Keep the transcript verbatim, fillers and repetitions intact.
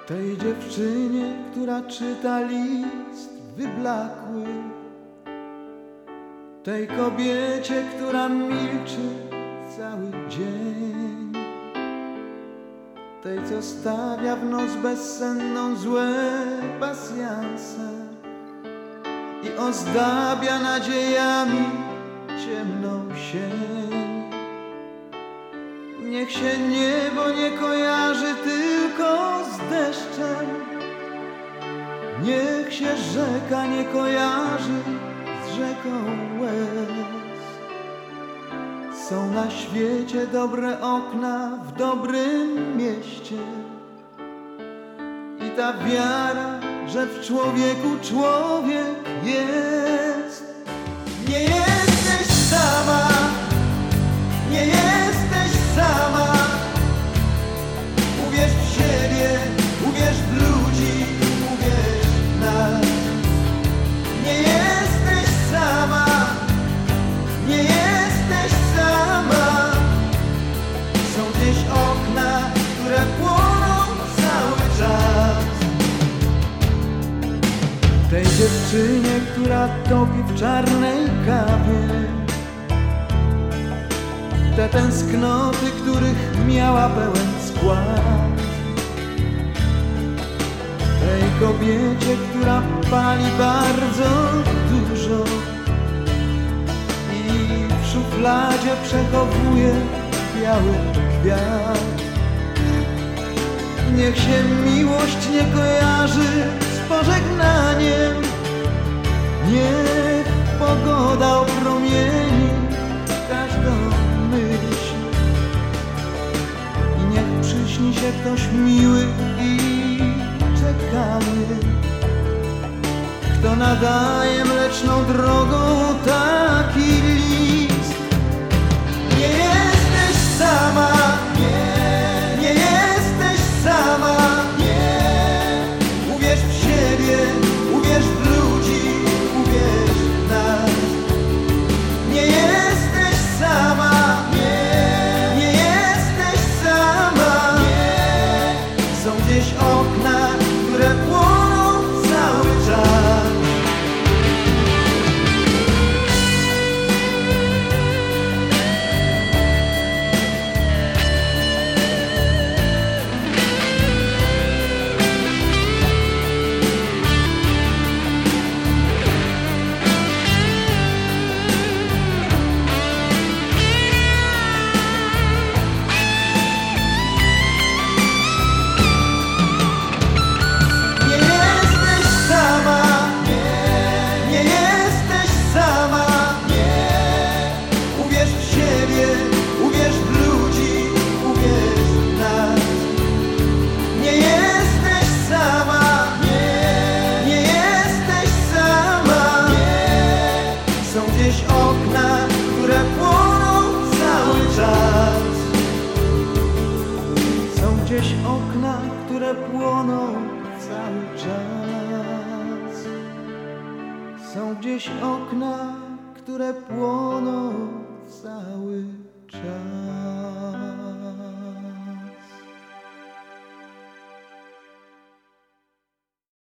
Tej dziewczynie, która czyta list wyblakły, tej kobiecie, która milczy cały dzień, tej, co stawia w noc bezsenną złe pasjanse i ozdabia nadziejami ciemną sień. Niech się niebo nie kojarzy tylko z deszczem, niech się rzeka nie kojarzy z rzeką łez. Są na świecie dobre okna w dobrym mieście i ta wiara, że w człowieku człowiek jest. Nie jesteś sama, nie jesteś sama. Uwierz w siebie, uwierz w ludzi, uwierz w nas. Nie jesteś sama, nie jesteś sama. Są gdzieś okna, które płoną cały czas. Tej dziewczynie, która topi w czarnej kawie, te tęsknoty, których miała pełen skład. Tej kobiecie, która pali bardzo dużo i w szufladzie przechowuje biały kwiat. Niech się miłość nie kojarzy z pożegnaniem, niech pogoda opromieni każdą myśl i niech przyśni się ktoś miły i czekamy, kto nadaje mleczną drogą taki list. Nie jesteś sama, nie, nie jesteś sama, nie. Uwierz w siebie, uwierz w ludzi, uwierz w nas. Nie jesteś sama, nie, nie jesteś sama, nie. Są gdzieś okna, które płoną cały czas. Okna, które płoną cały czas. Są gdzieś okna, które płoną cały czas. Są gdzieś okna, które płoną